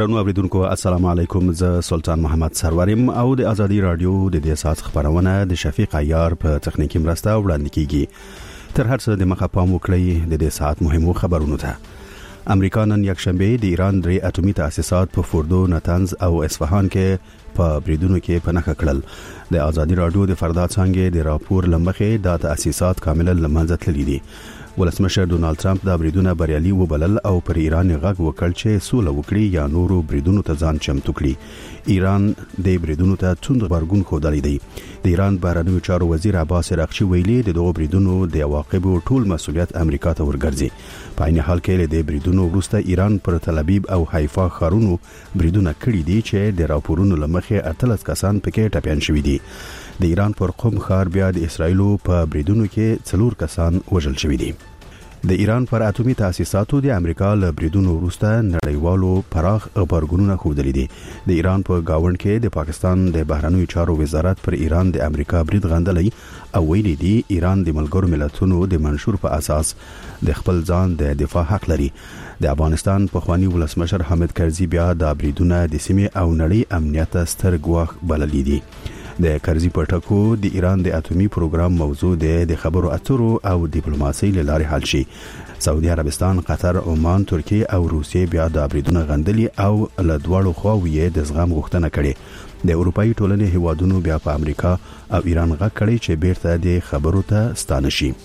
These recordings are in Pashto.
درنو اوریدونکو السلام علیکم، زه سلطان محمد سرورم او د ازادي رادیو د دې ساعت خبرونه د شفیق عیار په تخنیکی مرسته وړاندې کیږي. تر هر څه د مخه پام وکړئ د دې ساعت مهمو خبرونو ته. امریکا نن یکشنبه د ایران درې اټومي تاسیسات په فوردو، نتنز او اصفهان کې په بریدونو کې پناه کړل. د ازادي رادیو د فردا څنګه د راپور لمخې د تاسیسات کاملا لمنځه تللي دي. ولسمشر ډونالد ټرمپ دا بریدونه بریالي وبلل او پر ایران غږ وکړ چې سوله وکړي یا نورو بریدونو ته ځان چمتو کړي. ایران د بریدونو ته څوند غبرګون خوده دی. د ایران بهرنیو چارو وزیر عباس اراغچی ویلي د دغو بریدونو د عواقبو ټول مسؤلیت امریکا ته ورګرځي. په عین حال کې د بریدونو وروسته ایران پر تل ابیب او حیفا ښارونو بریدونه کړي دي چې د راپورونو لمخې 18 کسان پکې ټپيان شوي دي. د ایران پر قم ښار بیا د اسرایلو په بریدونو کې 4 کسان وژل شوي دي. د ایران پر اټومي تاسیساتو د امریکا له بریدونو وروسته نړیوالو پراخ خبرګونونه خوده دي. د ایران په گاوند کې د پاکستان د بهرنیو چارو وزارت پر ایران د امریکا برید غندلې او ویلي دي ایران د ملګرو ملتونو د منشور په اساس د خپل ځان د دفاع حق لري. د افغانستان په خواني ولسمشر حامد کرزي بیا د بریدونو د سیمې او نړۍ امنیت ستر ګواښ بللي دي. د کرزي په ټکو د ایران د اټومي پروګرام موضوع د خبرو اترو او ډیپلوماسي لارې حل شي. سعودي عربستان، قطر، عمان، ترکیه او روسیې بیا د بریدونو غندلي او له دواړو خواوې د زغم غوښتنه کړې. د اروپאי ټولنې هیوادونو بیا په امریکا او ایران غږ کړی چې بیرته د خبرو ته ستانه شي.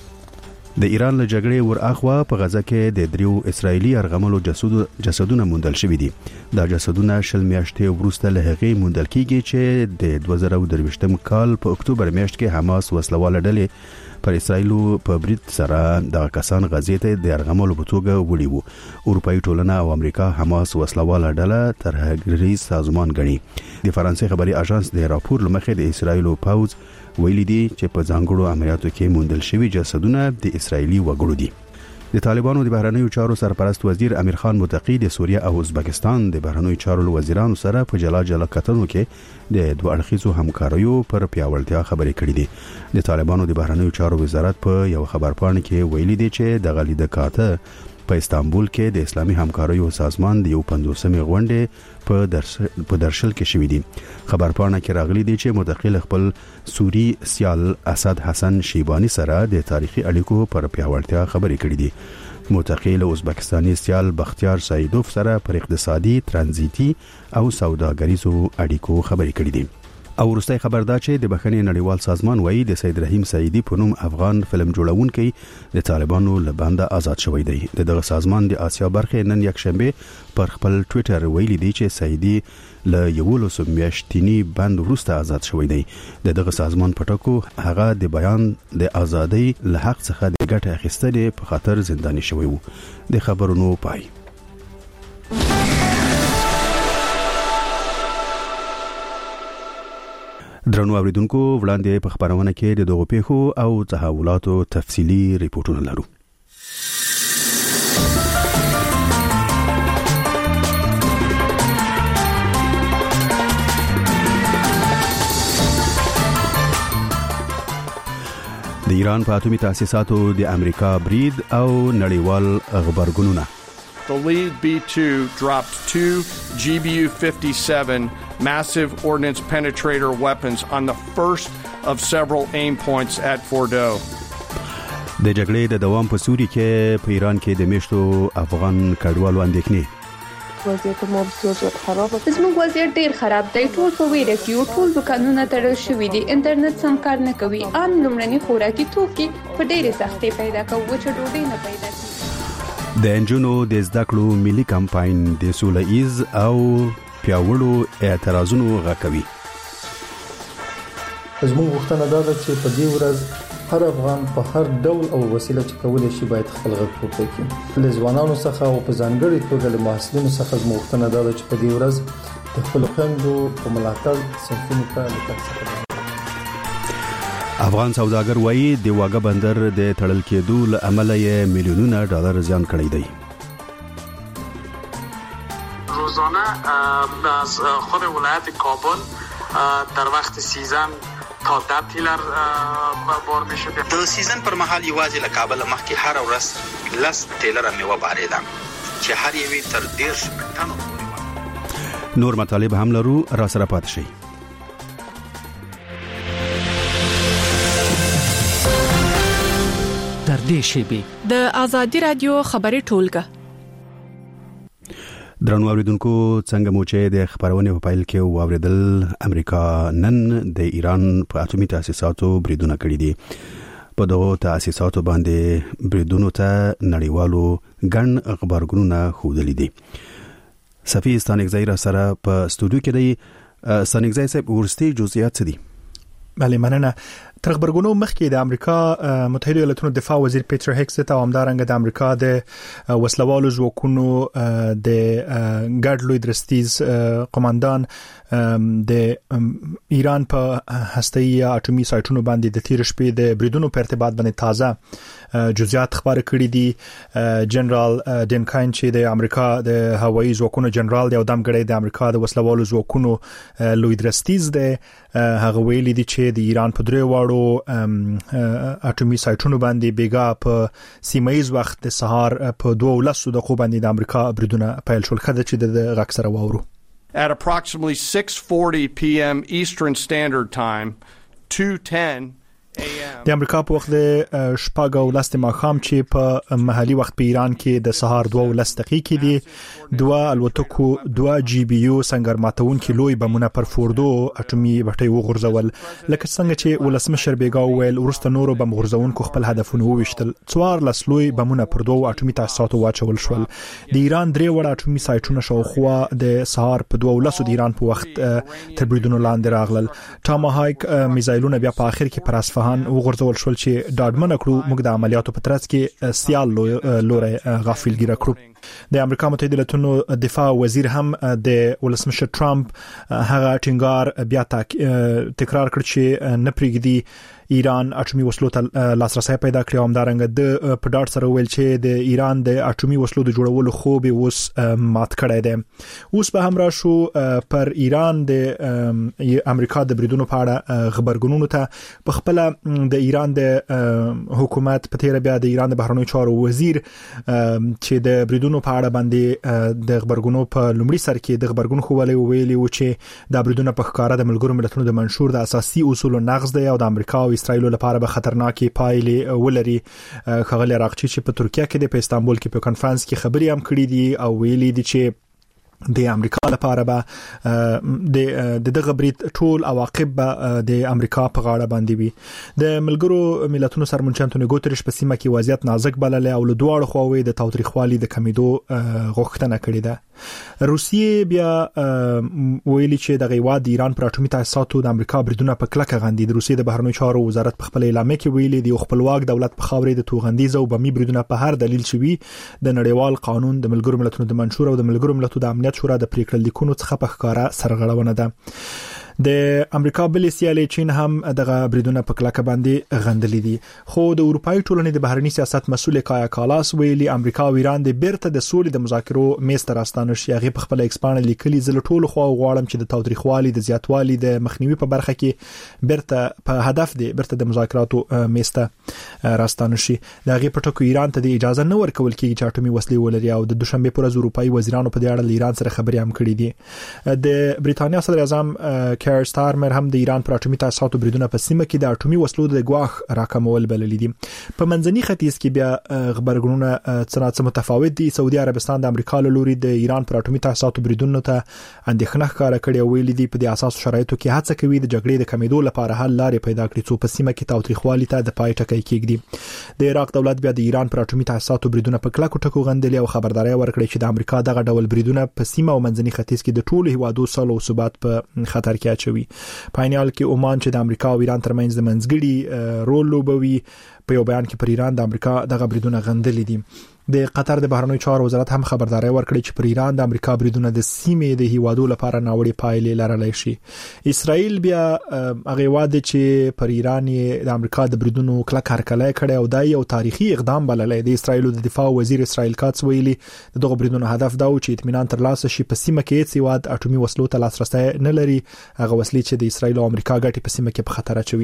د ایران له جګړې ور اخوا په غزه کې د دریو اسرایلی ارغملو جسدونه موندل شوي دي. دا جسدونه شل میاشتې وروسته له هغې موندل کیږي چې د 2023م کال په اکتوبر میاشت کې حماس وسلواله ډلې پر اسرایلو په برید سره د کسان غزې ته د ارغملو په توګه وړي وو. اروپאי ټولنه او امریکا حماس وسلواله ډله ترهګریز سازمان ګڼي. د فرانسې خبري اژانس د راپور لمخې د اسرایلو پوځ ویلي دي چې په ځانګړو عملیاتو کې موندل شوي جسدونه د اسرایلی وګړو دي. د طالبانو د بهرنیو چارو سرپرست وزیر امیر خان متقی د سوریه او ازبکستان د بهرنیو چارو وزیرانو سره په جلا کتنو کې د دوه اړخیزو همکاریو پر پیاوړتیا خبرې کړې دي. د طالبانو د بهرنیو چارو وزارت په یو خبرپاڼه کې ویلي دي چې د غلي د کاته په استانبول کې د اسلامي همکاریو سازمان د 50مې غونډې په درشل کې شوې دي. خبرپاڼه کې راغلي دي چې متقی خپل سوری سیال اسد حسن شیبانی سره د تاریخي اړیکو پر پیاوړتیا خبرې کړې دي. متقی له ازبکستاني سیال بختیار سایدوف سره پر اقتصادي، ترانزیتي او سوداګریزو اړیکو خبرې کړې دي. او وروستي خبر دا چې د بخښنې نړیوال سازمان وایي د سید رحیم سعیدی په نوم افغان فلم جوړونکي د طالبانو له بنده آزاد شوی دی. دغه سازمان د آسیا برخې نن یکشنبه پر خپل ټوئیټر ویلي دی چې سعیدی له 11 میاشتنی بند وروسته آزاد شوی دی. دغه سازمان په ټکو هغه د بیان د ازادۍ له حق څخه د ګټه اخیستلو په خاطر زنداني شوی وو. د خبرونو پای. درنو اوریدونکو، وړاندې په خبرونه کې د دغو پیښو او تحولاتو تفصیلی ریپورتونه لرو. د ایران په اټومي تاسیساتو د امریکا برید او نړیوال خبرګونونه. The lead B-2 dropped 2 GBU-57 massive ordnance penetrator weapons on the first of several aim points at Fordo. د جګړې د دوام په سوري کې په ایران کې د میشتو افغان کډوالو اندېښنې. وضعیت مو بسیار خراب دی. زموږ وضعیت ډیر خراب دی. ټول په ویره کې ټول دکانونه تړل شوي دي. انټرنیټ سم کار نه کوي. ان لومړني خوراکي توکي په ډېرې سختۍ پیدا کوي چې ډوډۍ نه پیدا کیږي. د انجونو د زده کړو ملي کمپاین د سوله‌ایز او پیاوړو اعتراضونو غاکوي. زموږ غوښتنه دا ده چې په دې ورځ هر افغان په هر ډول او وسیله چې کولای شي باید خپل غږ پورته کړي. له ځوانانو څخه او په ځانګړي توګه له محصلینو څخه زموږ غوښتنه دا ده چې په دې ورځ د خپل خويندو په ملاتړ صنفونو ته لکه افغان سوداګر وایي د واګه بندر د تړل کېدو له امله یې میلیونونه ډالر زیان کړی دی. روزانه از خود ولایت کابل در وقت سیزن تا 10 تیلر بار می شده. د سیزن پر مهال یوازې له کابل مخکې هر ورځ 10 تیلر میوه باریده چې هر یوې تر 10 ټنو. نور مطالب هم لرو، را سره پات شئ. در دې شیبې د آزادی رادیو خبري ټولګه. درنو اوریدونکو، څنګه مو چې د خبرونه په پیل کې واوریدل، امریکا نن د ایران په اټومي تاسیساتو بریدونه کړی دي. په دغه تاسیساتو باندې بریدونو ته نړیوالو ګڼ خبرګونونه خوذلې دي. صفی ستانګزای را سره په استودیو کې دی. ستانګزای صاحب، ورستي جزئیات څه دي؟ بله مننه. تر خبرګونو مخکې د امریکا متحده ایالاتونو دفاع وزیر پیټر هیکس ته همدارنګه د امریکا د وسلوالو ځواکونو د ګډ لوی درستیز قوماندان د ایران په هسته‌ای اټومي سایټونو باندې د تیر شپې د بریدونو په ارتباط باندې تازه جزئیات خبرې کړې دي. جنرال ډینکاین چې د امریکا د هوایي ځواکونو جنرال دی او دمګړی د امریکا د وسلوالو ځواکونو لوی درستیز دی، هغه ویلي دي چې د ایران په درې واړو اټومي سایټونو باندې بیګا په سیمایي وخت د سهار په 2:10 دقیقو باندې د امریکا بریدونه پیل شول. خدای چې د غږ سره واورو. At approximately 6:40 p.m. Eastern Standard Time, 2:10 د امریکا په وخت د شپږ او لس ماښام چې په محلي وخت په ایران کې د سهار 2:10 دقیقې دي، دوه الوتکو 2 GBU سنگر ماتون کې لوی بمونه پر فوردو اټومي بټۍ وغورځول. لکه څنګه چې ولسمشر بیګا ویل، ورسته نورو بم غورځونکو خپل هدفونه وویشتل. 14 لوی بمونه پر 2 اټومي تاسیساتو واچول شول. د ایران 3 وړ اټومي سایټونه شاوخوا د سهار په 2:10 د ایران په وخت تر بریدونو لاندې راغلل. ټاماهایک میزایلونه بیا په اخر کې پر اصفهان وغورځول شول چې ډاډمن کړو موږ د عملیاتو په ترڅ کې سیال لوري غافلګیره کړو. د امریکا متحده ایالاتونو دفاع وزیر هم د ولسمشر ټرمپ هغه ټینګار بیا تکرار کړ چې نه پریږدي ایران اټومي وسلو ته لاسرسي پیدا کړي. همدارنګه د په ډاټ سره ویل چې د ایران د اټومي وسلو د جوړولو خوب اوس مات کړی دی. اوس به هم راشو پر ایران د امریکا د بریدونو په اړه خبرګونونو ته. په خپل د ایران د حکومت په تیر بیا د ایران د بهرنیو چارو وزیر چې د بریدونو په اړه باندې د خبرګونو په لومړي سر کې د خبرګون خو ویلي و چې د بریدونو په ښکارا د ملګرو ملتونو د منشور د اساسي اصولو نقض دی او د امریکا او اسرائیل لپاره به خطرناکي پایلې ولري. خغل راغچی چې په ترکیه کې په استانبول کې په کانفرنس کې خبري هم کړې دي او ویلي دي چې د امریکا لپاره به د دغه برید ټول عواقب به د امریکا په غاړه باندې وي. د ملګرو ملتونو سرمنشي انټونیو ګوتریش په سیمه کې وضعیت نازک بللی او له دواړو خواوې د تاوتریخوالي د کمیدو غوښتنه کړې ده. روسیې بیا ویلي چې د غیواد ایران پر اټومي تاسیساتو د امریکا بریدونه په کلکه غندي. د روسیې د بهرنیو چارو وزارت په خپل اعلامیه کې ویلي دی خپلواک دولت په خاورې د توغندیز او بمي بریدونه په هر دلیل شوي د نړیوال قانون د ملګرو ملتونو د منشور او د ملګرو ملتونو د امنیت شورا د پریکړه لیکونو څخه په ښکارا سرغړونه ده. د امریکا بلې سیالي چین هم دغه بریدونه په کلکه باندې غندلې دي. خو د اروپאי ټولنې د بهرنی سیاست مسؤل کایا کالاس ویلي امریکا او ایران د بیرته د سولې د مذاکرو میز ته راستانه شي. هغه په خپل ایکسپانډ لیکلي زل ټول خو غواړم چې د تاوتریخوالي د زیاتوالي د مخنیوي په برخه کې بیرته په هدف دی بیرته د مذاکراتو میز ته راستانه شي. د هغه په ټکو ایران ته د اجازه نه ورکول کېږي چې اټومي وسلې ولري او د دوشنبه پر ورځ اروپאי وزیرانو په دې اړه ایران سره خبرې هم کړې دي. د بریتانیا صدر اعظم کیر سټارمر هم د ایران پر اټومي تاسیساتو بریدونه په سیمه کې د اټومي وسلو د ګواښ راکمول بللي دي. په منځني ختیځ کې بیا خبرګونونه څه متفاوت دي. سعودي عربستان د امریکا له لوري د ایران پر اټومي تاسیساتو بریدونو ته اندېښنه ښکاره کړې او ویلي دي په دې اساس شرایطو کې هڅه کوي د جګړې د کمیدو لپاره حل لارې پیدا کړي څو په سیمه کې تاوتریخوالي ته د پای ټکی کېږدي. د عراق دولت بیا د ایران پر اټومي تاسیساتو بریدونه په کلکو ټکو غندلي او خبرداري ورکړي چې د امریکا دغه ډول بریدونه په سیمه او منځني ختیځ کې د ټولو هیوادو سولې او ثبات په خطر کې اچوي. پاینال کې عمان چې د امریکا او ایران ترمنځ د منځګړي رول لوبوي په یو بیان کې پر ایران د امریکا دغه بریدونه غندلي دي. د قطر د بهرنیو چارو وزارت هم خبرداري ورکړي چې پر ایران د امریکا بریدونه د سیمې د هیوادو لپاره ناوړي پایلې لرلی شي. اسرائیل بیا هغه واده چې پر ایران د امریکا د بریدونو کلک هرکلی کړي او دا یو تاریخي اقدام بللی. د اسرائیل د دفاع وزیر اسرائیل کاتس ویلي دغه بریدونو هدف دا و چې اطمینان ترلاسه شي په سیمه کې هیڅ هیواد اټومي وسلو ته لاسرسي نه لري. هغه وسلې چې د اسرائیل او امریکا ګټې په سیمه کې په خطر اچوي.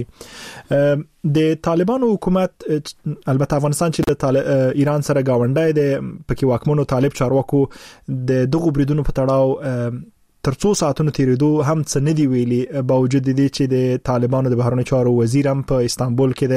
د طالبانو حکومت البته افغانستان چې د ایران سره گاونډای دی پکې واکمنو طالب چارواکو د دغه بریدونو په تړاو ترڅو ساعتونو تیریدو هم څه نه دی ویلي باوجود دې چې د طالبانو د بهرنی چارو وزیر هم په استانبول کې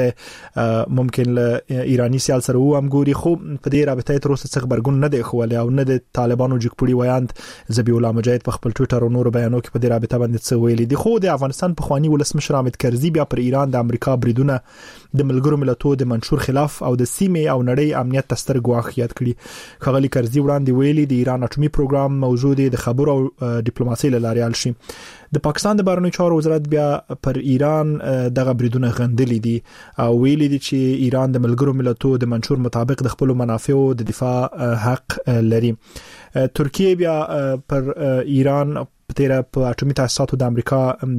د ممکن له ایرانی سیال سره و هم ګوري خو په دې رابطه تر اوسه څه خبرګون نه دی خوله او نه د طالبانو جګپړي ویاند ذبیح الله مجاهد په خپل ټوئیټر او نور بیانو کې په دې رابطه باندې څه ویلي دي. خو د افغانستان په خواني ولسمشر حامد کرزي بیا پر ایران د امریکا بریدونه د ملګرو ملتونو د منشور خلاف او د سیمې او نړۍ امنیت تستر ګواښ یاد کړي. خغلی کرزي وړاندې ویلي د ایران اټومي پروګرام موضوع دی د خبرو او ډیپلوماسي لاري حل شي. د پاکستان د بهرنی چارو وزارت بیا پر ایران دغه بریدونه غندلي دي او ویلي دي چې ایران د ملګرو ملتونو د منشور مطابق د خپل منافعو د دفاع حق لري. ترکیه بیا پر ایران تیرا په اټومي تاسیساتو د امریکا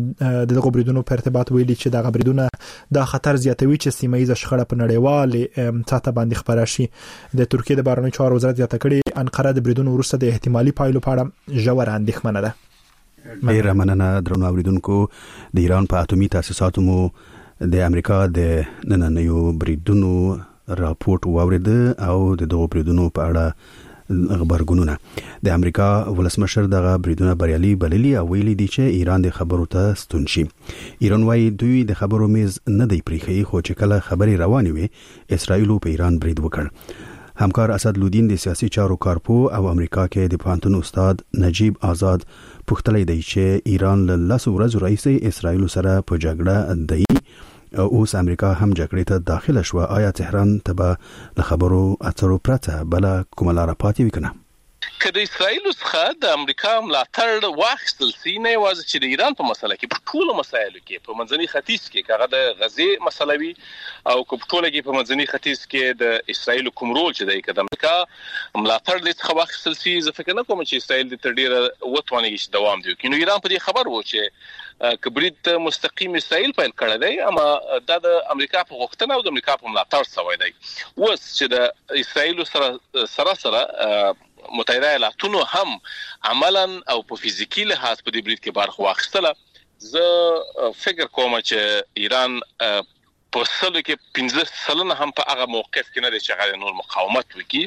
دغه بریدونو په ارتباط ویلي چې دغه بریدونه د خطر زیاتوي چې سیمه ییزه شخړه په نړیوال سطح باندې خبره شي. د ترکیه د بهرنی چارو وزارت زیاته کړي انقره د بریدونو وروسته د احتمالي پایلو په اړه ژور اندېښمنه ده. ډیره مننه درنو اوریدونکو. د ایران په اټومي تاسیساتو مو د امریکا د نننیو بریدونو راپورټ واورید او د دغه بریدونو په اړه خبرګونونه. د امریکا ولسمشر دغه بریدونه بریالي بللي او ویلي دي چې ایران د خبرو ته ستون شي. ایران وايي دوی د خبرو میز نه دی پریخي خو چې کله خبري روانې وي اسرائیل په ایران برید وکړ. همکار اسدالدین د سیاسي چارو کارپو او امریکا کې د پانتون استاد نجیب آزاد پوښتلی دی چې ایران له 10 ورځې راهیسې اسرائیل سره په جګړه دی او اوس امریکا هم جګړې ته داخله شو. آیا تهران ته به له خبرو اترو پرته بل کومه لار پاتې وکنه؟ که د اسرائیل څخه د امریکا ملاتړ واخیستل شي نه یوازې چې د ایران په مسله کې په ټولو مسایلو کې په منځني ختیځ کې هغه د غزې مسله وي او په ټولو کې په منځني ختیځ کې د اسرائیل کوم رول چې دی د امریکا ملاتړ د څخه واخیستل شي زه فکر نه کوم چې اسرائیل د تر ډیره وټوانه کې دوام دی. کینو ایران په دې خبر وو چې کبرید مستقیم اسرائیل پیل کړی دی اما د امریکا په غوښتنه او د امریکا په ملاتړ شوی دی. اوس چې د اسرائیل سره متحده ایالاتونو هم عملاً او په فزیکی لحاظ په دې برید کې برخه واخیستله. زه فکر کوم چې ایران په سلو کې 15 هم په هغه موقف کې نه دی چې هغه نور مقاومت وکړي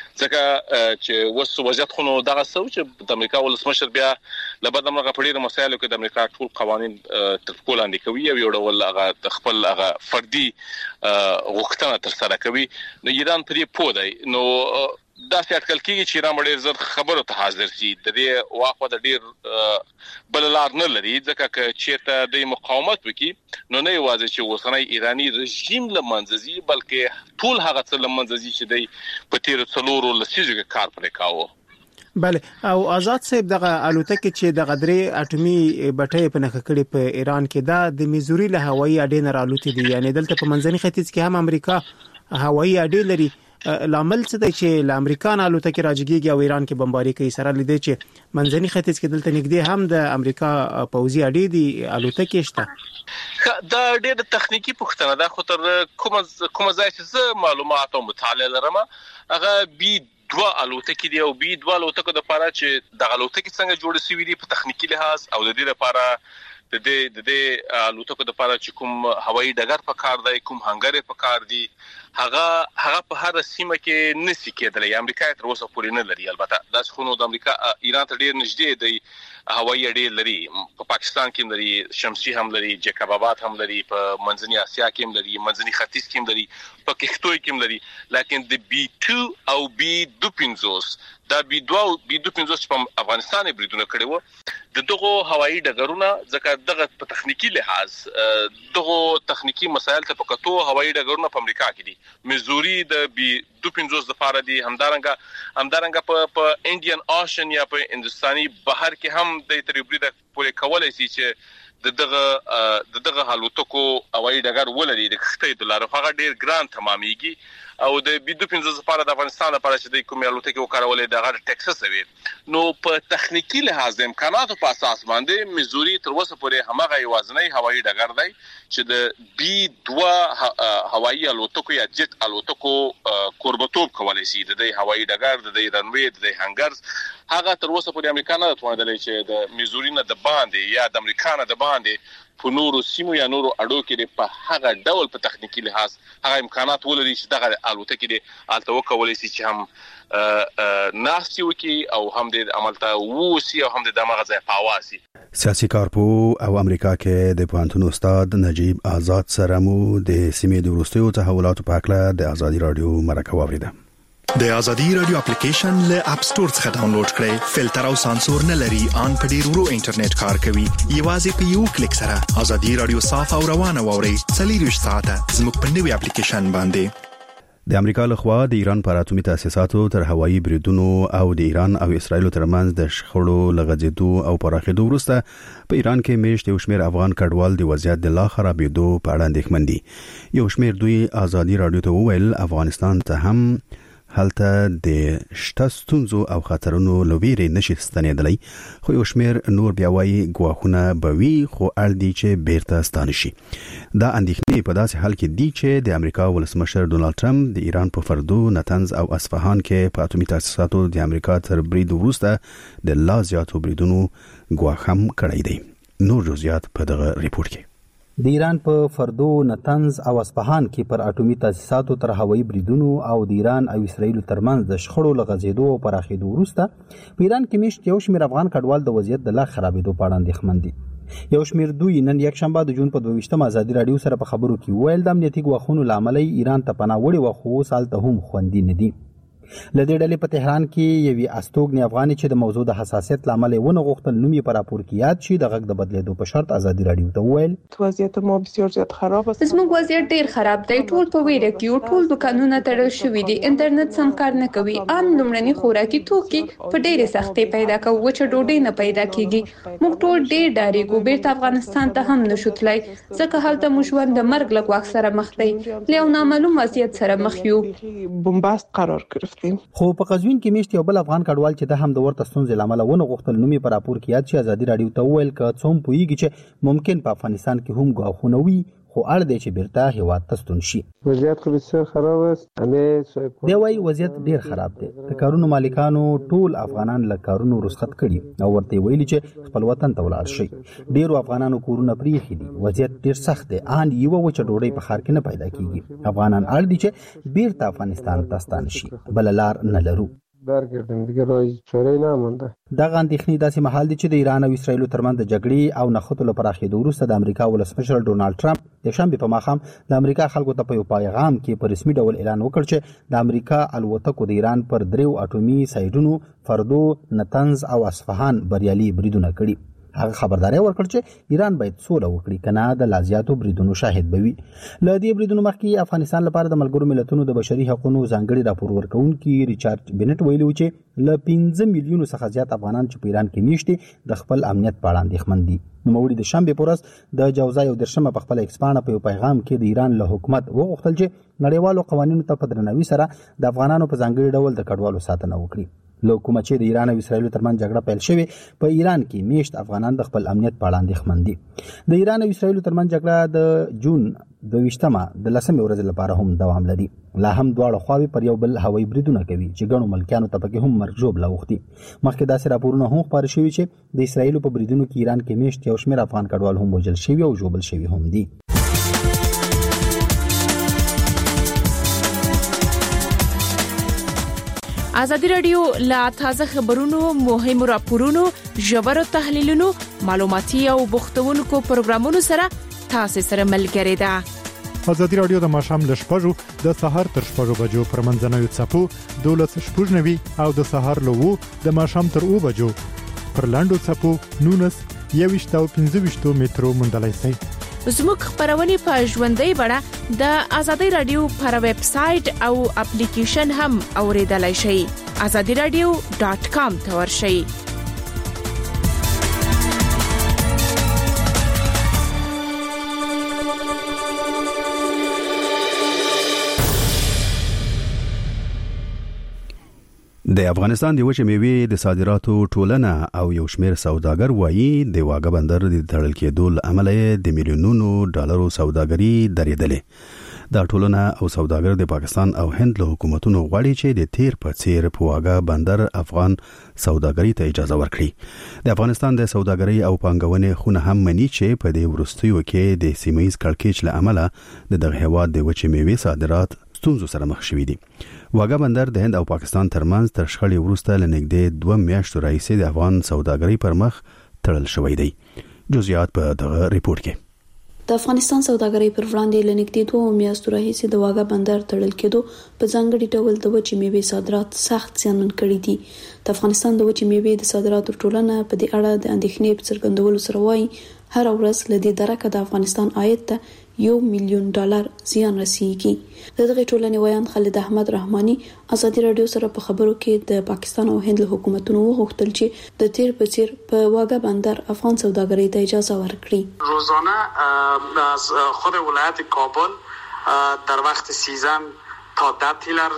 ځکه چې وسو وضعیت خو نو دغه څه چې د امریکا ولسمشر بیا لبد امرغه په ډیرو مسایلو کې د امریکا ټول قوانين تر کول اندې کوي او یو ډول هغه خپل هغه فردي غوښتنه تر سره کوي. نو ایران په دې پوه دی نو دا څه اټکل کیږي چې ایران ډېر زر خبرو ته حاضر شي. د دې واقعه د ډېر بل لار نه لري ځکه چې د مقاومت وکړي نو نه یوازې چې اوسنۍ ایرانی رژیم لمنځي بلکې ټول هغه څه لمنځي چې د په تیر څلورو لسیزو کې کار پرې کاوه. بله او آزاد صاحب دغه الوتکه چې د غدرې اټومي بټۍ په نخښه کړي په ایران کې دا د میزوري له هوایي اډې نه رالوتي دي یعنی دلته په منځني ختیځ کې هم امریکا هوایي اډې لري. لامل څه دی چې ل امریکا نه الوتکه راځيږي او ایران کې بمباري کوي سره لیدي چې منځني ختیځ کې دلته نږدې هم د امریکا پوځي اډې دي الوتکه شته. دا ډېر تخنیکی پوښتنه ده خو تر کوم ځای چې معلومات او مطالعه لرم هغه بي 2 الوتکې دی او بي 2 الوتکو د لپاره چې د الوتکې څنګه جوړ شوی دی په تخنیکی لحاظ او د دې لپاره د دې الوتکو د لپاره چې کوم هوایي ډګر په کار دی کوم هنګر په کار دی هغه په هر سیمه کې نسی کېدلی. امریکا تر اوسه پورې نه لري. البته دا خو نو د امریکا ایران ته ډیر نږدې دی هوایي اډې لري. په پاکستان کې لري شمسي هم لري جیکب آباد هم لري په منځني اسیا کې هم لري منځني ختیځ کې هم لري په کښتوي کې هم لري. لیکن د بي 2 او بي 2 دا بي 2 او بي 2 چې په افغانستان بریدونه کړي وو د دغه هوایي ډګرونه ځکه دغه په تخنیکی لحاظ دغه تخنیکی مسایل ته پکتو هوایي ډګرونه په امریکا کې دي. میزوري د بي 2 لپاره دي همدارنګه په انډین اوشن یا په هندستاني بحر کې هم د تریبري د پورې کولای شي چې دغه حالتونو هوایي ډګر ولري د $100 هغه ډیر ګران تمامېږي او د بي 2 لپاره د افغانستان لپاره چې د کومې الوتکې وکړولې د ټکساس وي نو په تخنیکی لحاظ د امکاناتو په اساس باندې میزوري تر اوسه پورې همغه یوازنی هوایي ډګر دی چې د بي 2 هوایي الوتکو یا جټ الوتکو کوربتوب کولای شي د هوایي ډګر د رنوي د هنګرز هغه تر اوسه پورې امریکا نه توانیدلی چې د میزوري نه د باندې یا د امریکا نه د باندې په نورو سیمو یا نورو اډو کې په هغه ډول په تخنیکی لحاظ هغه امکانات ولري چې دغه الوتکې د التو کولای شي چې هم ناستي وکي او هم د عملته ووسی او هم د دماغه پاواسي. سیاسي کارپو او امریکا کې د پوهنتون استاد نجیب آزاد سره مو د سیمې د وروستیو تحولاتو په اړه د ازادي رادیو مرکه واوریده. د ازادي رادیو اپلیکیشن له اپ سٹور څخه ډاونلوډ کړئ. فلټر او سانسور نه لري، ان په ډیر ورو انټرنیټ کار کوي. یوازې په یو کلیک سره ازادي رادیو صاف او روانه واورئ. 24 ساعته زموږ په نوې اپلیکیشن باندې. د امریکا لخوا د ایران پر اتومي تاسیساتو تر هوایي بریدونو او د ایران او اسرایل ترمنځ د شخړو لغځېدو او پراخېدو وروسته په ایران کې میشت یو شمېر افغان کډوال د وضعیت د لا خرابېدو په اړه اندېښمن دي. یو شمېر دوی ازادي رادیو ته وویل افغانستان ته هم هلته د شته ستونزو او خطرونو لویري نشي ستنېدلی، خو یو شمېر نور بیا وایي ګواښونه به وي خو اړ دي چې بیرته ستانه شي. دا اندېښنې په داسې حال کې دي چې د امریکا ولسمشر ډونالد ټرمپ د ایران په فردو، نتنز او اصفهان کې په اتومي تاسیساتو د امریکا تر برید وروسته د لا زیاتو بریدونو ګواښ هم کړی دی. نور جزئیات په دغه ریپورت کې. د ایران په فردو، نتنز او اصفهان کې پر اټومي تاسیساتو تر هوایي بریدونو او د ایران او اسرایل ترمنځ د شخړو لغځېدو او پراخېدو وروسته په ایران کې میشت یو شمېر افغان کډوال د وضعیت د لا خرابېدو په اړه اندېښمن دي. یو شمېر دوی نن یک شنبه د جون په 22 ازادي رادیو سره په خبرو کې ویل د امنیتي ګواښونو لامل ایران ته پناه وړي و خو سالته هم خوندي نه دي. لدې ډلې په تهران کې یوې استوګنې افغاني چې د موضوع د حساسیت لامل ونه غوښتل نوم یې پر راپور کې یاد شي د غږ د بدلیدو په شرط ازادي رادیو ته وویل وضعیت ما بسیار زیات خراب است. زموږ وضعیت ډیر خراب دی. ټول په ویره کې ټول دکانونه تړل شوي دي. انټرنیټ سم کار نه کوي. عام لومړني خوراکي توکي په ډېرې سختۍ پیدا کوي چې ډوډۍ نه پیدا کیږي. موږ ټول ډیر ډارېږو. بیرته افغانستان ته هم نشو تللی ځکه هلته موږ ژوند د مرګ له ګواښ سره مخ دی. له یو نامعلوم وضعیت سره مخ یو. بنبست قرار گرفتیم. خو په قزوین کې میشت یو بل افغان کډوال چې د هم د ورته ستونزې لامل ونه غوښتل نوم یې په راپور کې یاد شي ازادي رادیو ته وویل که څوم پوهیږي چې ممکن په افغانستان کې هم ګواښونه وي خو اړ دی چې بیرته هیواد ته ستون شي. وضعیت خو بسیار خراب است. دی وايي وضعیت ډیر خراب دی. د کارونو مالکانو ټول افغانان له کارونو رخصت کړي او ورته ویلي چې خپل وطن ته ولاړ شي. ډیرو افغانانو کورونه پریخي دي. وضعیت ډیر سخت دی. ان یو وچه ډوډۍ په خار کې نه پیدا کیږي. افغانان اړ دي چې بیرته افغانستان ته ستانه شي. بل لار نه لرو. برګردم دیگه راځي چاره نه مونده. دغه اندېښنې داسې مهال دي چې د ایران او اسرایل ترمنځ د جګړې او نښتو لپاره خېدو وروسته د امریکا ولسمشر ډونالد ټرمپ د شنبه په ماښام د امریکا خلکو ته په یو پیغام کې په رسمي ډول اعلان وکړ چې د امریکا الوتکو د ایران پر دریو اټومي سایډونو فردو، نتنز او اصفهان بریالي بریدونه کړي. هغه خبرداري ورکړ چې ایران باید سوله وکړي کنه د لازیاتو بریدونو شاهد بوي. له دې بریدونو مخکې افغانستان لپاره د ملګرو ملتونو د بشري حقوقو ځانګړي راپور ورکونکي ریچارډ بنټ ویلي و چې له 15 میلیونو څخه زیات افغانان چې په ایران کې میشتي د خپل امنیت په اړه اندېښمن دي. نوموړي د شنبه په ورځ د جوزا یو درشمه په خپل ایکسپانه په پیغام کې د ایران له حکومت وغوښتل چې نړیوالو قوانینو ته په درناوي سره د افغانانو په ځانګړي ډول د کډوالو ساتنه وکړي. له کومه چې د ایران او اسرایل ترمنځ جګړه پیل شوې په ایران کې میشت افغانان د خپل امنیت په اړه اندېښمن دي. د ایران او اسرایل ترمنځ جګړه د جون 22مه د 10مې ورځې لپاره هم دوام لري. لا هم دواړه خواوې پر یو بل هوایي بریدونه کوي چې ګڼو ملکیانو ته پکې هم مرګ ژوبله اوښتي. مخکې داسې راپورونه هم خپاره شوي چې د اسرایل په بریدونو کې ایران کې میشت یو شمېر افغان کډوال هم وژل شوي او ژوبل شوي هم دي. ازادي رادیو لا تازه خبرونو، مهمو راپورونو، ژورو تحلیلونو، معلوماتي او بوختونکو پروګرامونو سره تاسو سره ملګری ده. ازادي رادیو د ماښام ل 6:00 د سهار تر 6:00 بجو پر منځنوي څپو 12:90 او د سهار له 2 د ماښام تر 2 بجو پر لاندو څپو 19 او 15 مترو مندلای شي. زموږ خبرونه په ژوندۍ بڼه د ازادي رادیو پر ویب سټ او اپلیکیشن هم اوریدلای شئ. azadiradio.com ته ورشئ. د افغانستان د وچې میوې د صادراتو ټولنه او یو شمېر سوداګر وایي د واګه بندر د تړل کېدو له امله د میلیونونو ډالرو سوداګري درېدلې. دا ټولنه او سوداګر د پاکستان او هند له حکومتونو غواړي چې د تیر په څیر په واګه بندر افغان سوداګري ته اجازه ورکړي. د افغانستان د سوداګري او پانګونې خونه هم مني چې په دې وروستیو کې د سیمایي کړکېچ له امله د دغه هیواد د وچې میوې صادرات ستونزو سره مخ شوي دي. واګه بندر د هند او پاکستان ترمنځ تر شخړې وروسته لنګدې 2 میاشتو راهیسې د افغان سوداګري پر مخ تړل شوی دی. جزئیات په دغه ریپورت کې. د افغانستان سوداګرۍ پر وړاندې لنګدې 2 میاشتو راهیسې د واګه بندر تړل کېدو په ځانګړي ډول د وچې میوې صادرات سخت زیانمن کړي دي. د افغانستان د وچې میوې د صادراتو ټولنه په دې اړه د اندېښنې په څرګندولو سره وایي هر ورځ لدې درکه د افغانستان عاید ته $1 میلیون زیان رسیږي. دغه ټولنې ویان خالد احمد رحماني ازادي رادیو سره په خبرو کې د پاکستان او هند له حکومتونو وغوښتل چې د تیر په څیر په واګه بندر افغان سوداګرۍ ته اجازه ورکړي. روزانه از خود ولایت کابل در وقت سیزن تا 10 تیلر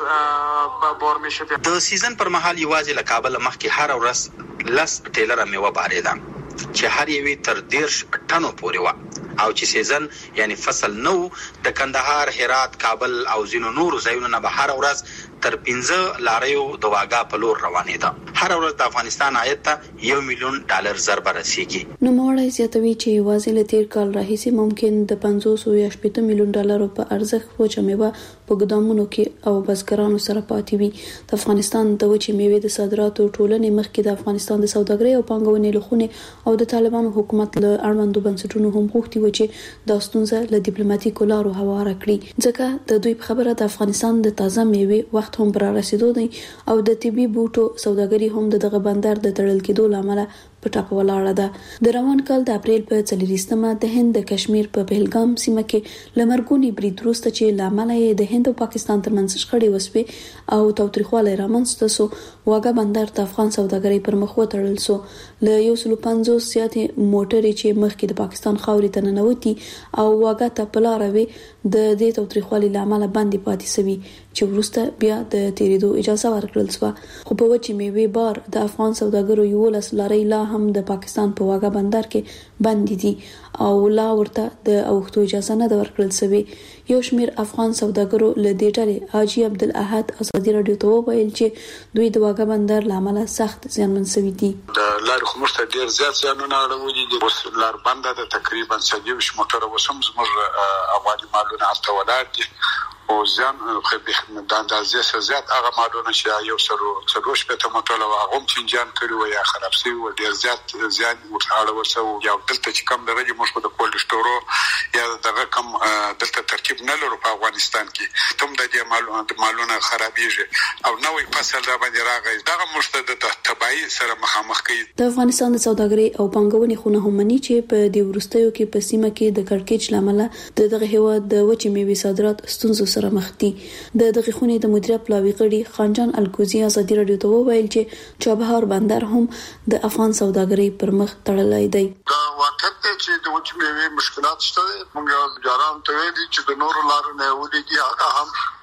بار میشد. د سیزن پر مهال یوازې له کابل مخکې هر ورځ 10 تیلر میوه باریده چې هر یوې تر 10 ټنو پورې و او چې سیزن یعنی فصل نو د کندهار، هرات، کابل او ځینو نورو ځایونو نه به هر ورځ تر 15 لاریو د واګه په لور روانې ده. هر ورځ د افغانستان عاید ته $1 میلیون ضربه رسیږي. نو موړی زیاتوي چې یوازې له تیر کال راهیسې ممکن د 500 یا 80 میلیون ډالرو په ارزښت وچه میوه په ګدامونو کې او بزګرانو سره پاتې وي. د افغانستان د وچې میوې د صادراتو ټولنې مخکې د افغانستان د سوداګرۍ او پانګونې لخوا او د طالبانو حکومت له اړوندو بنسټونو هم غوښتي و چې د ستونزه له ډیپلوماټیکو لارو هواره کړي، ځکه د دوی په خبره د افغانستان د تازه میوې وخت هم پر رسیدو دی او د طبي بوټو سوداګري هم دغه بندر د تړل کېدو لامل په ټاپه ولاړه ده. د روان کال د اپریل په 4مه د هند د کشمیر په پهلګام سیمه کې لمرګونی برید وروسته چې لامل یې د هند او پاکستان ترمنځ شخړې وسوي او تاوتریخوالی رامنځته سو، واګه بندر د افغان سوداګرۍ پر مخ وتړل سو. له 150 زیاتې موټرې چې مخکې د پاکستان خاورې ته ننوتي او واګه ته په لاره وي د دې تاوتریخوالي لامل باندې پاتې سوي چې وروسته بیا د تیریدو اجازه ورکړل سو. خو په وچې میوې بار د افغان سوداګرو 11 لارۍ لا هم د پاکستان په واګه بندر کې بند دي او لا ورته د اوښتو اجازه نه ورکړل شوی. یو شمیر افغان سوداګرو له دې ډلې حاجی عبدالاحد ازادي رادیو ته وویل چې دوی د واګه بندر لامل سخت زیانمن شوي دي. د لارې خمرته ډیر زیات زیانونه اړولي دي. اوس لار بنده ده، تقریبا 30 موټر وسم زموږ افغاني مالونه هلته ولاړ دي او ځان خو به د اندازې زیات هغه مالونه چې یو سره څلور شپته موټر او هغه چنجان کړي و یا خراب شي و ډیر زیات زیان ورته ورسو یا دلته چې کم درجه موږ د کولډ سټورو یا د رقم دلته ترکیب نه لرو په افغانستان کې تم د دې مالونه خرابېږي او نوې فصل را باندې راغی دغه موږ د تبعی سره مخامخ کوي. د افغانستان د سوداګرۍ او پانګونې خونه هم مني چې په دې وروستیو کې په سیمه کې د کړکېچ لامل دغه هیواد د وچې میوې صادرات ستونزو سره مخ دي. د دغه خونې د مدیریت پلاوي غړي خانجان الکوزی ازادي رادیو ته وویل چې چابهار بندر هم د افغان سوداګرۍ پر مخ تړلای دی. دا واقعیت چې د وچې میوې مشکلات شته. موږ جاران ته ویلي چې د نورو لارو نه ولېږي هغه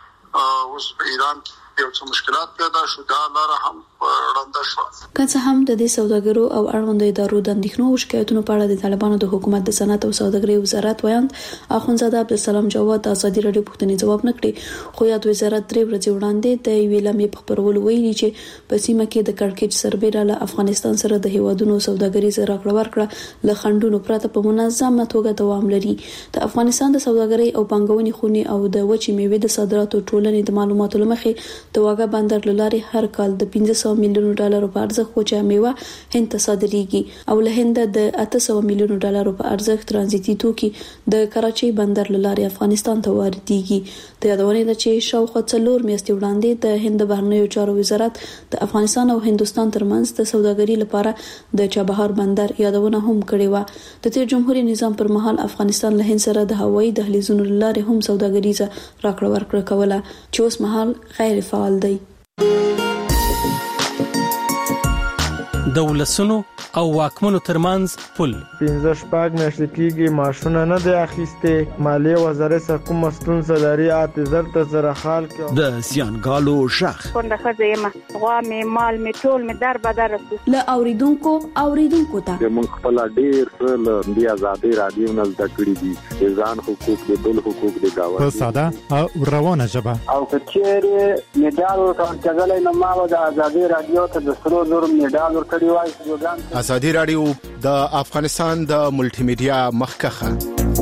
هم اوس په ایران یو څه مشکلات پیدا شو، دا لاره هم ړنده شو. که څه هم د دې سوداګرو او اړوندو ادارو د اندېښنو او شکایتونو په اړه د طالبانو د حکومت د صنعت او سوداګرۍ وزارت ویاند اخوندزاده عبدالسلام جواد ازادي رادیو پوښتنې ځواب نکړي، خو یاد وزارت 3 ورځې وړاندې د یوې لمې په خبرولو ویلي چې په سیمه کې د کړکېچ سربېره له افغانستان سره د هیوادونو سوداګریز راکړه ورکړه له خنډونو پرته په منظمه توګه دوام لري. د افغانستان د سوداګرۍ او پانګونې خونې او د وچې میوې د صادراتو ټولنې د معلوماتو لمخې د واګه بندر لارې هر کال د $500 میلیون په ارزښت وچه میوه هند ته صادریږي او له هند د $800 میلیون په ارزښت ترانزیتي توکي د کراچۍ بندر لارې افغانستان ته واردېږي. د یادونې ده چې شاوخوا 4 میاشتې وړاندې د هند بهرنیو چارو وزارت د افغانستان او هندستان ترمنځ د سوداګرۍ لپاره د چابهار بندر یادونه هم کړې و. د تیر جمهوریت نظام پر مهال افغانستان له هند سره د هوایي دهلیزونو لارې هم سوداګریزه راکړه ورکړه کوله چې اوس مهال غیر فعال دی. د ولسونو او واکمنو ترمنځ پل 15 میاشتې کېږي ماشونه نه دی اخیسته مالیه وزارت څخه کوم ستونزه لري اعتذار ته سره حال کې د سیانګالو شخ څنګه خځه ما غوا می مال می ټول می در بدر ل اوریدونکو ته موږ خپل ډیر له دی آزادي رادیو نه زده کړی دي ځان حقوق د بل حقوق د گاوه په ساده او روانه ژبه او کچېره میډال ورکړل نو ما د آزادي رادیو ته د سرو زر میډال ورکړی وای. آزادي رادیو د افغانستان د ملټي میډیا مخکخه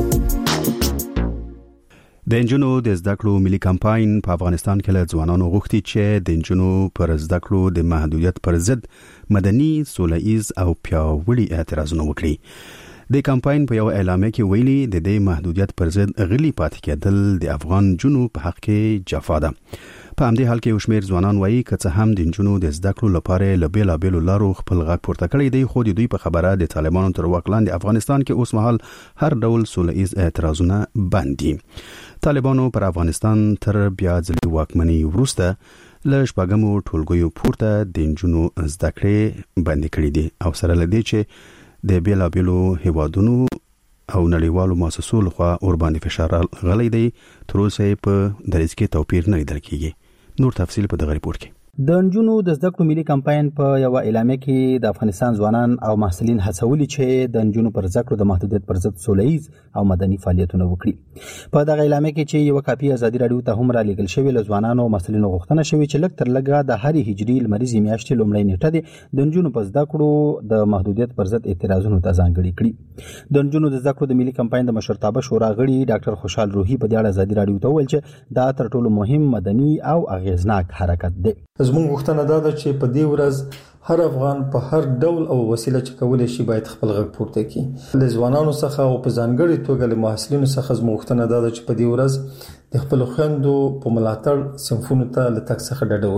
د انجونو د زده کړو ملي کمپاین په افغانستان کې له ځوانانو غوښتي چې د انجونو پر زده کړو د محدودیت پر ضد مدني سوله‌ایز او پیاوړي اعتراضونه وکړي. د کمپاین په یو اعلامیه کې ویلي د دې محدودیت پر ضد غلي پاتې کېدل د افغان جنو په حق کې جفا ده. په همدې حال کې وشمیر ځوانان وایي چې هم د انجونو د زده کړو لپاره لبیل لارو خپل غږ پورته کړی دی خو د دوی په خبره د طالبانو تر واک لاندې افغانستان کې اوس مهال هر ډول سوله‌ایز اعتراضونه بند دي. طالبانو پر افغانستان تر بیا ځلې واکمنۍ وروسته له شپږمو ټولګیو پورته د انجونو زده کړې بند کړې دي او سره لدی چې د بیلابیلو هیوادونو او نړیوالو مؤسسو لخوا اور باندې فشار غلي دی تر اوسه په دریځ کې توپیر نه لیدل کیږي. نور تفصیل په دغه ریپورت کې. د انجونو د زده کړو ملي کمپاین په یو اعلامیه کې د افغانستان ځوانان او محصلین هڅولي چې د انجونو پر زده کړو د محدودیت پر ضد سوله‌ایز او مدني فعالیتونه وکړي. په دغه اعلامیه کې چې یو کاپی آزادي رادیو ته هم را لېږل شوی له ځوانانو او محصلینو غوښتنه شوی چې لږ تر لږه د هرې هجري لمریزې میاشتې لومړۍ نیټه د انجونو په زده کړو د محدودیت پر ضد اعتراضونو ته ځانګړې کړي. د انجونو د زده کړو د ملي کمپاین د مشرتابه شورا غړي ډاکټر خوشحال روحي په دې اړه آزادي رادیو ته وویل چې دا تر ټولو مهم مدني او اغیزناک حرکت دی. زموږ غوښتنه دا ده چې په دې ورځ هر افغان په هر ډول او وسیله چې کولای شي باید خپل غږ پورته کړي. له ځوانانو څخه او په ځانګړي توګه له محصلینو څخه زموږ غوښتنه دا ده چې په دې ورځ د خپل خويندو په ملاتړ صنفونو ته له تک څخه ډډه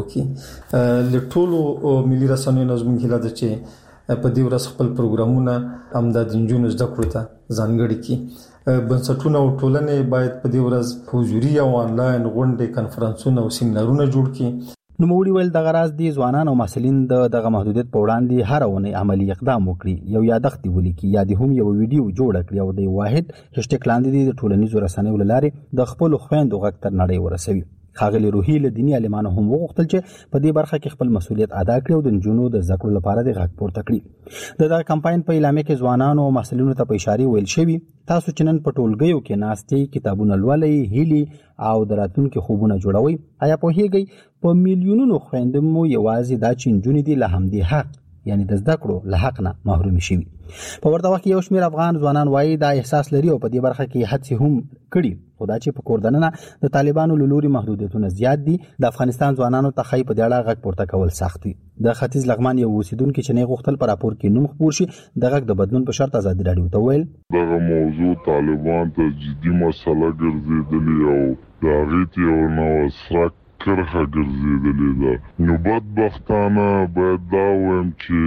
وکړي. له ټولو ملي رسنیو زموږ هیله ده چې په دې ورځ خپل پروګرامونه امداد انجونو زده کړو ته ځانګړي کړي. بنسټونه او ټولنې باید په دې ورځ حضوري او انلاین غونډې کنفرانسونه او سیمینارونه جوړ کړي. نو موږ ویل د غراض دي ځوانان او محصلین دغه محدودیت په وړاندې هر ونه عملی اقدام وکړي. یو یادښت ولیکي یا د هم یو ویډیو جوړ کړي او د واحد هشټیګ لاندې د ټولنیزو رسنیو لارې د خپل خويندو غږ تر نړۍ ورسوي. خاغلی روحي له دیني عالمانو هم وغوښتل چې په دې برخه کې خپل مسؤلیت ادا کړي او د انجونو د زده کړو لپاره د غږ پورته کړي. د کمپاین په اعلامیه کې ځوانانو او محصلینو ته په اشاره ویل شوی تاسو چې نن په ټولګیو کې ناستې کتابونه لولئ هیلي او د راتلونکي خوبونه جوړوي آیا په هیګي په میلیونونو خويندو مو یوازې دا چې انجونې دي له همدې حق یعنی د زده کړو له حق نه محروم شي. په ورته وخت یو شمېر افغان ځوانان وایي دا احساس لري او په دې برخه کې هڅې هم کړي خو دا چې په کوردننه د طالبانو لوري محدودیتونه زیات دي د افغانستان ځوانانو ته خې په دې اړه غږ پورته کول سخت دي. د ختیځ لغمان یو اوسیدونکو چې نه غوښتل پر راپور کې نوم خبر شي د غږ د بدلون په شرط آزادي رادیو ته ویل دغه موضوع طالبان ته جدي مسله ګرځېدلې او دا غیت یو نو سرک کرخه ګرځېدلې ده. نو بدبختانه باید دا وایم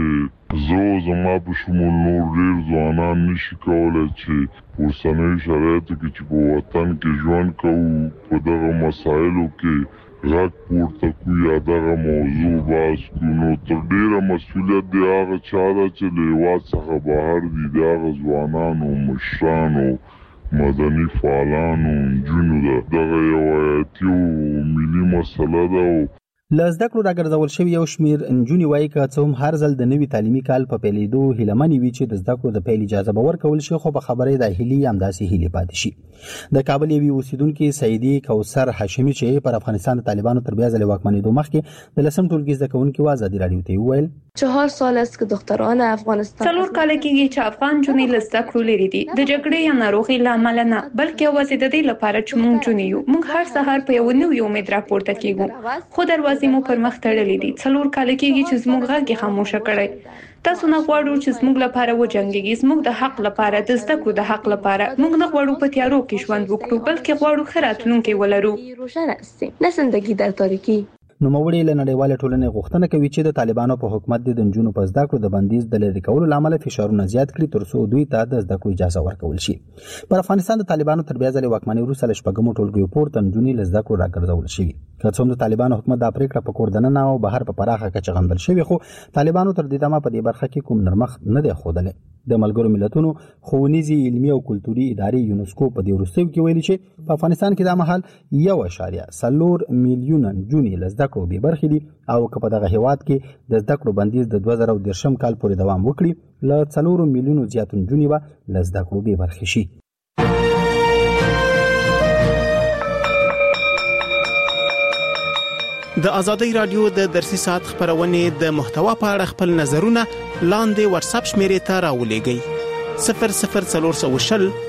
چې زه زما په شمول نور ډېر ځوانان نشي کولی چې په اوسنیو شرایطو کې چې په وطن کې ژوند کوو په دغه مسایلو کې غږ پورته کړو یا دغه موضوع بحث کړو. نو تر ډېره مسؤلیت د هغه چا ده چې له هېواد څخه بهر دي د هغه ځوانانو مشرانو مدني فعالانو نجونو ده. دغه یو حیاتي او ملي مسله ده. له زده کړو راګرځول شوی یو شمیر نجونې وایي که څه هم هر ځل د نوي تعلیمي کال په پیلېدو هیلهمنې وي چې د زده کړو د پیل اجازه به ورکول شي خو په خبره د هیلې همداسې هیلې پاتې شي. د کابل یوې اوسیدونکې سعیدي کوثر هاشمي چې پر افغانستان د طالبانو تر بیا ځلې واکمنېدو مخکې د لسم ټولګي زده کوونکي آزادي رادیو ته وویل 4 سال است که دختران افغانستان 4 کال کېږي چې افغان جنې له زده کړو لري دي د جګړې یا ناروغۍ له امله نه بلکې یوازې د دې لپاره چې موږ جنې یو موږ هر سهار په یو نوې امید راپورته کیږو خو دروازې مو پر مخ تړلې دي 4 کال کېږي چې زموږ غږ خاموشه کړی تاسو نه غواړو چې زموږ لپاره وجنګيږي زموږ د حق لپاره د زده کړو د حق لپاره موږ نه غواړو په تیارو کې ژوند وکړو بلکې غواړو ښه راتلونکی ولرو روشن هستیم نه زندگی در تاریکی. نوموړي له نړیوال ټولنې غوښتنه کوي چې د طالبانو په حکومت د نجونو په زده کړو د بندیز د لری کولو لامل فشارونه زیات کړي ترڅو دوی ته د زده کړو اجازه ورکول شي. پر افغانستان د طالبانو تر بیا ځلې واکمنۍ وروسته له شپږمو ټولګیو پورته نجونې له زده کړو راګرځول شي. که څوم د طالبانو حکومت د پریکړه په کوردنه او بهر په پراخه کچه غندل شوی خو طالبانو تر دې دمه په دې برخه کې کوم نرمخ نه دی خوده. د ملګرو ملتونو ښوونیزي علمي او کلتوري ادارې یونسکو په دې وروستیو کې ویلي چې په افغانستان کې د مهال 1.4 میلیون نجونې له زده کړو بې برخې دي او که په دغه هیواد کې د زده کړو بندیز د 2013 کال پورې دوام وکړي له 4 میلیونو زیات نجونې به له زده کړو بې برخې شي. د ازادي رادیو د درسي ساعت خبرونه د محتوا په اړه خپل نظرونه لاندې واتس اپ شمیرې ته راولېږئ 0040